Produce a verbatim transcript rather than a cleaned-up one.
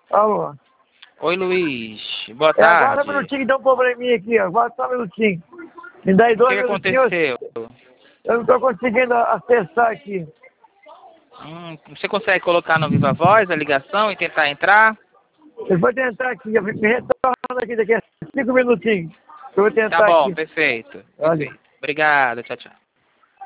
Alô? Oi, Luiz. Boa É, tarde. agora um minutinho que deu um probleminha aqui, ó. Agora só um minutinho. Me dá aí O dois que que minutinhos. aconteceu? Eu não tô conseguindo acessar aqui. Hum, você consegue colocar no Viva Voz a ligação e tentar entrar? Eu vou tentar aqui, eu fico me retornando aqui daqui a cinco minutinhos. Eu vou Tá tentar bom, aqui. perfeito. Olha. Perfeito. Obrigado, tchau, tchau.